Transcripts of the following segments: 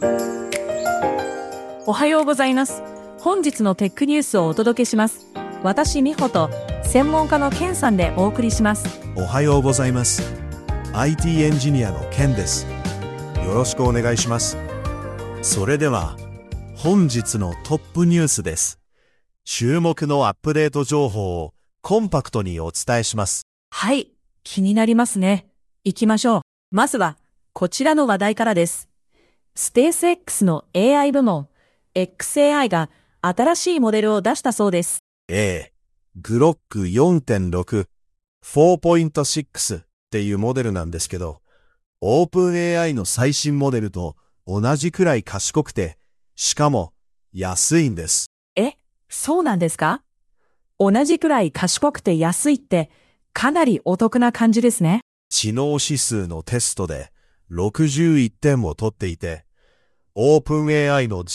おはようございます。本日のテックニュースをお届けします。私、美穂と専門家のケンさんでお送りします。 おはようございます。IT エンジニアのケンです。よろしくお願いします。それでは、本日のトップニュースです。注目のアップデート情報をコンパクトにお伝えします。 はい、気になりますね。行きましょう。まずは、こちらの話題からです。スペース X の AI 部門、XAI が新しいモデルを出したそうです。 グロック 4.6、4.6 っていうモデルなんですけど、オープン AI の最新モデルと同じくらい賢くて、しかも安いんです。 そうなんですか？同じくらい賢くて安いってかなりお得な感じですね。 知能指数のテストで61点を取っていて、オープン AI の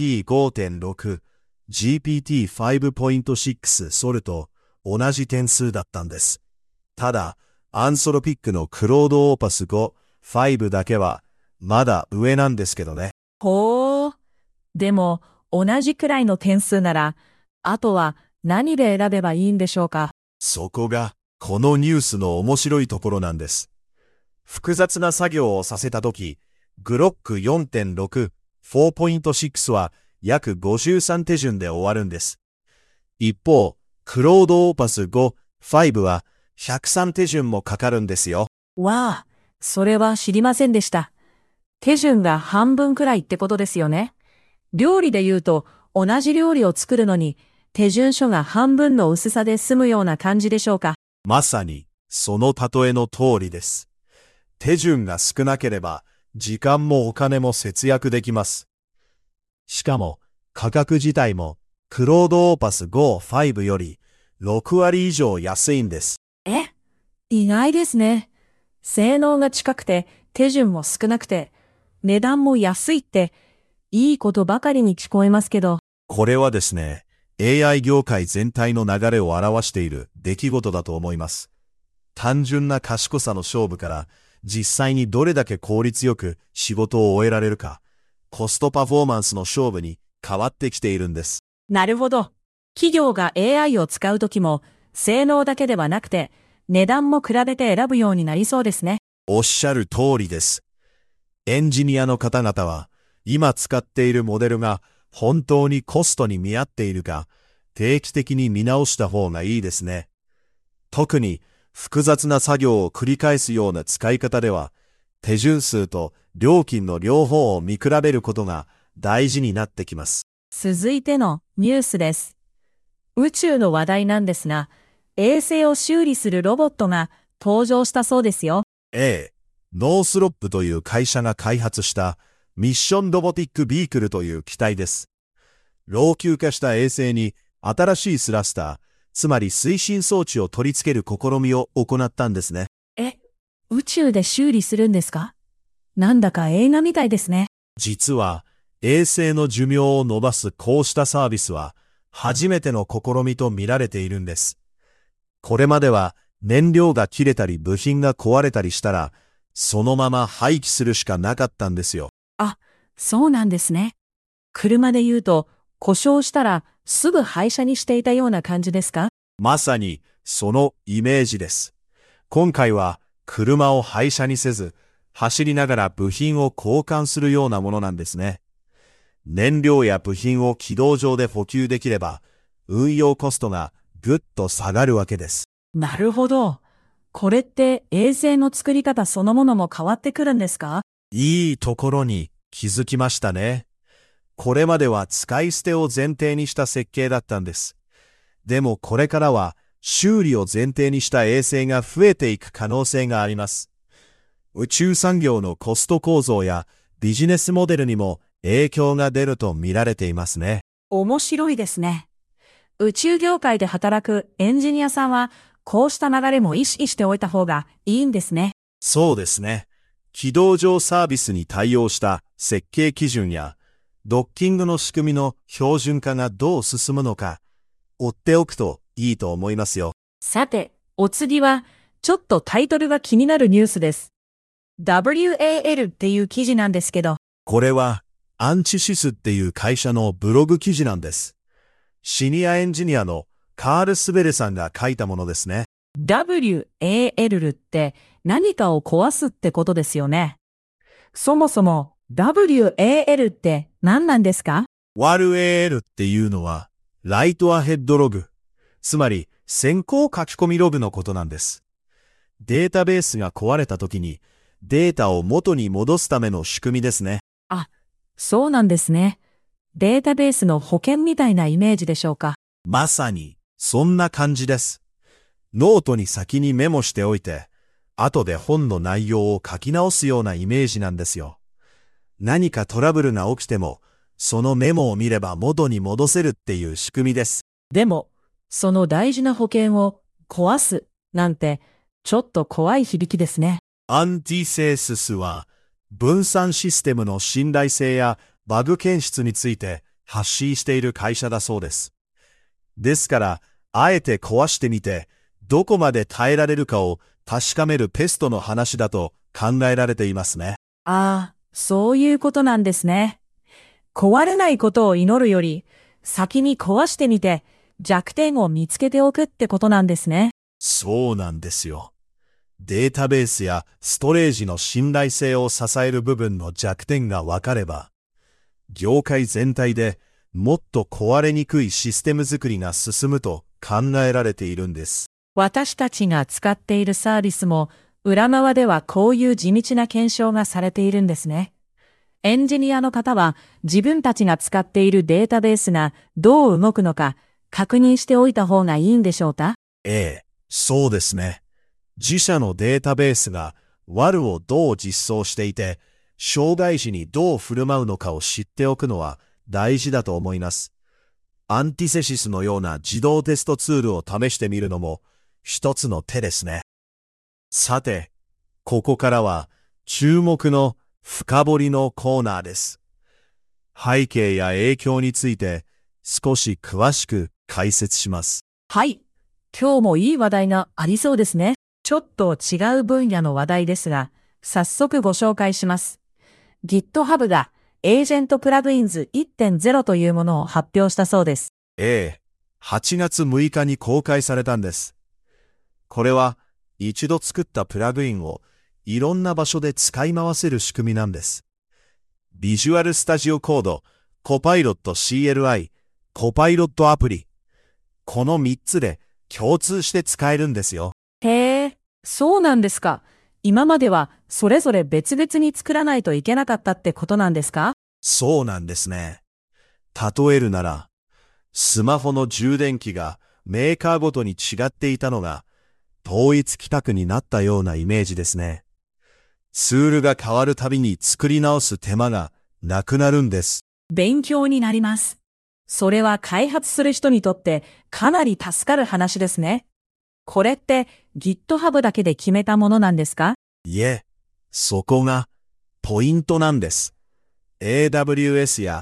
GPT5.6、GPT5.6 それと同じ点数だったんです。ただ、アンソロピックのクロードオーパス5、5だけはまだ上なんですけどね。 ほー。でも、同じくらいの点数なら、あとは何で選べばいいんでしょうか？ そこがこのニュースの面白いところなんです。複雑な作業をさせたとき、グロック 4.6、4.6 は約53手順で終わるんです。一方、クロードオーパス5、5は103手順もかかるんですよ。 わあ、それは知りませんでした。手順が半分くらいってことですよね。料理で言うと、同じ料理を作るのに、手順書が半分の薄さで済むような感じでしょうか。 まさに、その例えの通りです。手順が少なければ、時間もお金も節約できます。しかも、価格自体も、クロードオーパス5、5より、6割以上安いんです。 意外ですね。性能が近くて、手順も少なくて、値段も安いって、いいことばかりに聞こえますけど。 これはですね、AI 業界全体の流れを表している出来事だと思います。単純な賢さの勝負から、実際にどれだけ効率よく仕事を終えられるか、コストパフォーマンスの勝負に変わってきているんです。 なるほど。企業が AI を使うときも、性能だけではなくて、値段も比べて選ぶようになりそうですね。 おっしゃる通りです。エンジニアの方々は、今使っているモデルが本当にコストに見合っているか、定期的に見直した方がいいですね。特に複雑な作業を繰り返すような使い方では、手順数と料金の両方を見比べることが大事になってきます。 続いてのニュースです。宇宙の話題なんですが、衛星を修理するロボットが登場したそうですよ。 ノースロップという会社が開発したミッションロボティックビークルという機体です。老朽化した衛星に新しいスラスター、つまり推進装置を取り付ける試みを行ったんですね。 宇宙で修理するんですか？なんだか映画みたいですね。 実は衛星の寿命を伸ばすこうしたサービスは初めての試みと見られているんです。これまでは燃料が切れたり部品が壊れたりしたらそのまま廃棄するしかなかったんですよ。 そうなんですね。車で言うと、故障したらすぐ廃車にしていたような感じですか？ まさにそのイメージです。今回は車を廃車にせず、走りながら部品を交換するようなものなんですね。燃料や部品を軌道上で補給できれば、運用コストがぐっと下がるわけです。 なるほど。これって衛星の作り方そのものも変わってくるんですか？ いいところに気づきましたね。これまでは使い捨てを前提にした設計だったんです。でもこれからは修理を前提にした衛星が増えていく可能性があります。宇宙産業のコスト構造やビジネスモデルにも影響が出ると見られていますね。 面白いですね。宇宙業界で働くエンジニアさんは、こうした流れも意識しておいた方がいいんですね。 そうですね。軌道上サービスに対応した設計基準やドッキングの仕組みの標準化がどう進むのか追っておくといいと思いますよ。 さて、お次は、ちょっとタイトルが気になるニュースです。WAL っていう記事なんですけど。 これはアンチシスっていう会社のブログ記事なんです。シニアエンジニアのカール・スベレさんが書いたものですね。 WAL って何かを壊すってことですよね。そもそも WAL って何なんですか？ WAL っていうのは、ライトアヘッドログ、つまり先行書き込みログのことなんです。データベースが壊れた時にデータを元に戻すための仕組みですね。 あ、そうなんですね。データベースの保険みたいなイメージでしょうか。 まさに、そんな感じです。ノートに先にメモしておいて、後で本の内容を書き直すようなイメージなんですよ。何かトラブルが起きても、そのメモを見れば元に戻せるっていう仕組みです。 でも、その大事な保険を壊すなんて、ちょっと怖い響きですね。 アンティセーススは、分散システムの信頼性やバグ検出について発信している会社だそうです。ですから、あえて壊してみて、どこまで耐えられるかを確かめるペストの話だと考えられていますね。 ああ、そういうことなんですね。壊れないことを祈るより、先に壊してみて弱点を見つけておくってことなんですね。 そうなんですよ。データベースやストレージの信頼性を支える部分の弱点が分かれば、業界全体でもっと壊れにくいシステム作りが進むと考えられているんです。 私たちが使っているサービスも、裏側ではこういう地道な検証がされているんですね。エンジニアの方は自分たちが使っているデータベースがどう動くのか確認しておいた方がいいんでしょうか？ ええ、そうですね。自社のデータベースが WAL をどう実装していて、障害時にどう振る舞うのかを知っておくのは大事だと思います。アンティセシスのような自動テストツールを試してみるのも一つの手ですね。さて、ここからは注目の深掘りのコーナーです。背景や影響について少し詳しく解説します。 はい。今日もいい話題がありそうですね。ちょっと違う分野の話題ですが、早速ご紹介します。GitHub がエージェントプラグインズ 1.0 というものを発表したそうです。 8月6日に公開されたんです。これは一度作ったプラグインをいろんな場所で使い回せる仕組みなんです。ビジュアルスタジオコード、コパイロット CLI、コパイロットアプリ。この3つで共通して使えるんですよ。 へえ、そうなんですか。今まではそれぞれ別々に作らないといけなかったってことなんですか？ そうなんですね。例えるなら、スマホの充電器がメーカーごとに違っていたのが統一規格になったようなイメージですね。ツールが変わるたびに作り直す手間がなくなるんです。 勉強になります。それは開発する人にとってかなり助かる話ですね。これって GitHub だけで決めたものなんですか？ いえ、そこがポイントなんです。AWS や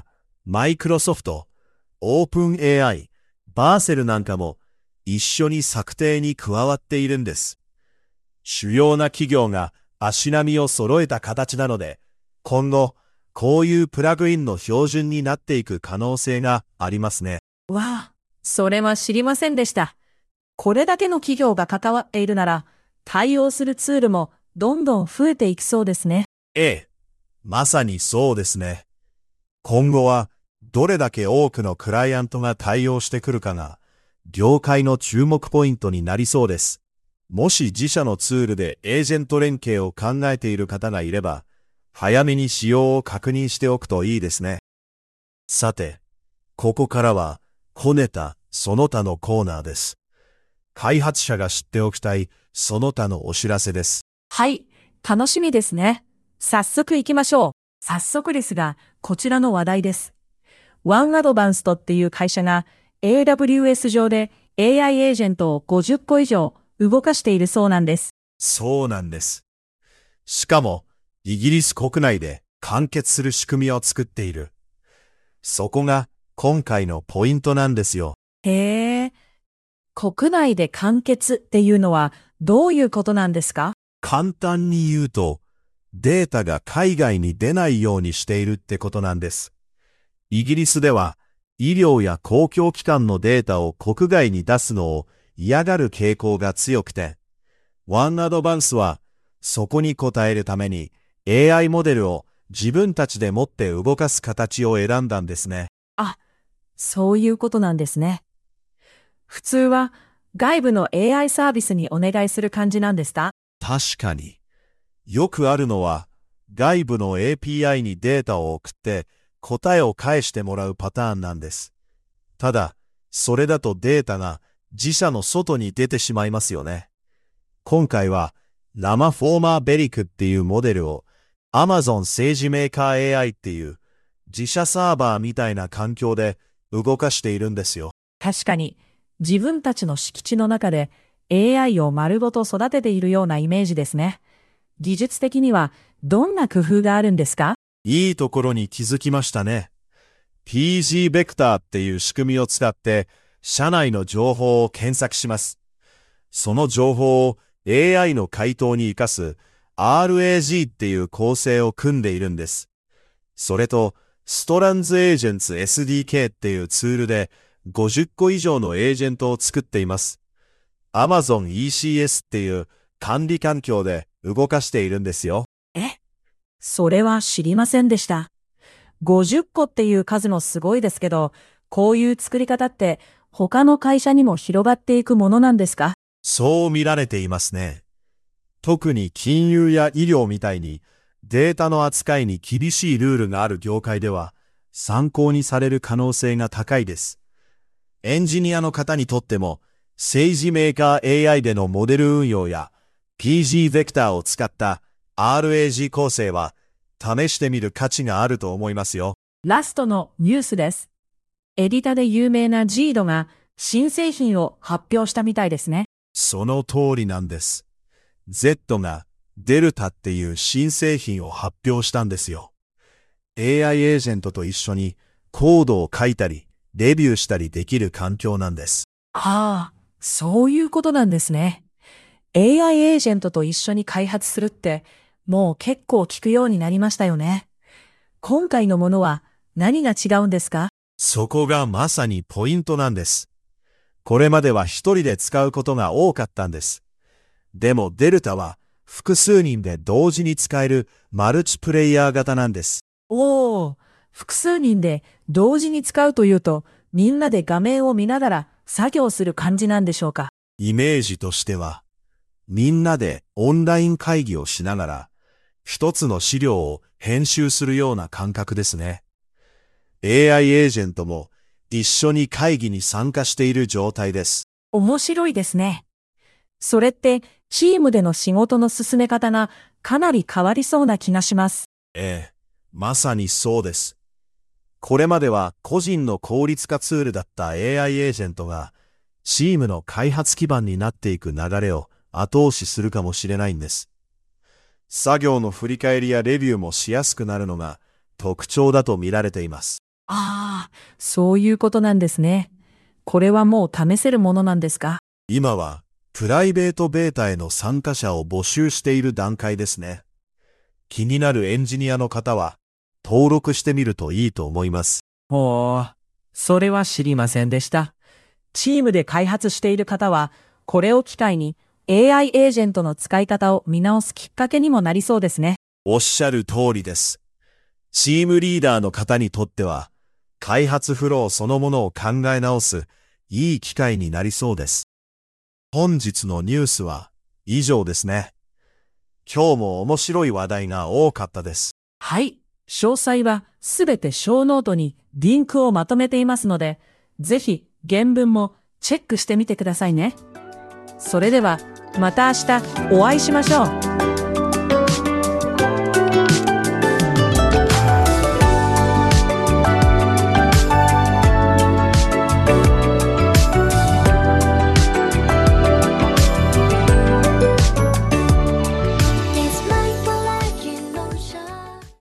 Microsoft、OpenAI、バーセルなんかも一緒に策定に加わっているんです。主要な企業が足並みを揃えた形なので、今後、こういうプラグインの標準になっていく可能性がありますね。 わあ、それは知りませんでした。これだけの企業が関わっているなら、対応するツールもどんどん増えていきそうですね。 ええ、まさにそうですね。今後はどれだけ多くのクライアントが対応してくるかが、業界の注目ポイントになりそうです。もし自社のツールでエージェント連携を考えている方がいれば、早めに仕様を確認しておくといいですね。さて、ここからは、こねたその他のコーナーです。開発者が知っておきたいその他のお知らせです。 はい、楽しみですね。早速行きましょう。早速ですが、こちらの話題です。ワンアドバンストっていう会社が AWS 上で AI エージェントを50個以上動かしているそうなんです。 そうなんです。しかも、イギリス国内で完結する仕組みを作っている。そこが今回のポイントなんですよ。 へえ、国内で完結っていうのはどういうことなんですか？ 簡単に言うと、 データが海外に出ないようにしているってことなんです。イギリスでは、医療や公共機関のデータを国外に出すのを嫌がる傾向が強くて、ワンアドバンスはそこに応えるために AI モデルを自分たちで持って動かす形を選んだんですね。 あ、そういうことなんですね。普通は外部の AI サービスにお願いする感じなんですか？ 確かに。よくあるのは、外部の API にデータを送って答えを返してもらうパターンなんです。ただ、それだとデータが自社の外に出てしまいますよね。今回は、ラマフォーマーベリクっていうモデルを Amazon 政治メーカー AI っていう自社サーバーみたいな環境で動かしているんですよ。 確かに、自分たちの敷地の中で AI を丸ごと育てているようなイメージですね。技術的にはどんな工夫があるんですか？ いいところに気づきましたね。PG ベクターっていう仕組みを使って社内の情報を検索します。その情報を AI の回答に活かす RAG っていう構成を組んでいるんです。それと、ストランズエージェンツ SDK っていうツールで50個以上のエージェントを作っています。Amazon ECS っていう管理環境で動かしているんですよ。 それは知りませんでした。50個っていう数もすごいですけど、こういう作り方って他の会社にも広がっていくものなんですか？ そう見られていますね。特に金融や医療みたいにデータの扱いに厳しいルールがある業界では参考にされる可能性が高いです。エンジニアの方にとっても政治メーカー AI でのモデル運用や PG ベクターを使った RAG 構成は試してみる価値があると思いますよ。 ラストのニュースです。エディタで有名なジードが新製品を発表したみたいですね。 その通りなんです。Z がデルタっていう新製品を発表したんですよ。AI エージェントと一緒にコードを書いたり、レビューしたりできる環境なんです。 ああ、そういうことなんですね。AI エージェントと一緒に開発するって、もう結構聞くようになりましたよね。今回のものは何が違うんですか？ そこがまさにポイントなんです。これまでは一人で使うことが多かったんです。でもデルタは複数人で同時に使えるマルチプレイヤー型なんです。 おー、複数人で同時に使うというと、みんなで画面を見ながら作業する感じなんでしょうか？ イメージとしては、みんなでオンライン会議をしながら、一つの資料を編集するような感覚ですね。AI エージェントも一緒に会議に参加している状態です。 面白いですね。それってチームでの仕事の進め方がかなり変わりそうな気がします。 ええ、まさにそうです。これまでは個人の効率化ツールだった AI エージェントが、チームの開発基盤になっていく流れを後押しするかもしれないんです。作業の振り返りやレビューもしやすくなるのが特徴だと見られています。 ああ、そういうことなんですね。これはもう試せるものなんですか？ 今はプライベートベータへの参加者を募集している段階ですね。気になるエンジニアの方は登録してみるといいと思います。 ほう、それは知りませんでした。チームで開発している方は、これを機会に AI エージェントの使い方を見直すきっかけにもなりそうですね。 おっしゃる通りです。チームリーダーの方にとっては、開発フローそのものを考え直すいい機会になりそうです。本日のニュースは以上ですね。今日も面白い話題が多かったです。 はい。詳細はすべて小ノートにリンクをまとめていますので、ぜひ原文もチェックしてみてくださいね。それではまた明日お会いしましょう。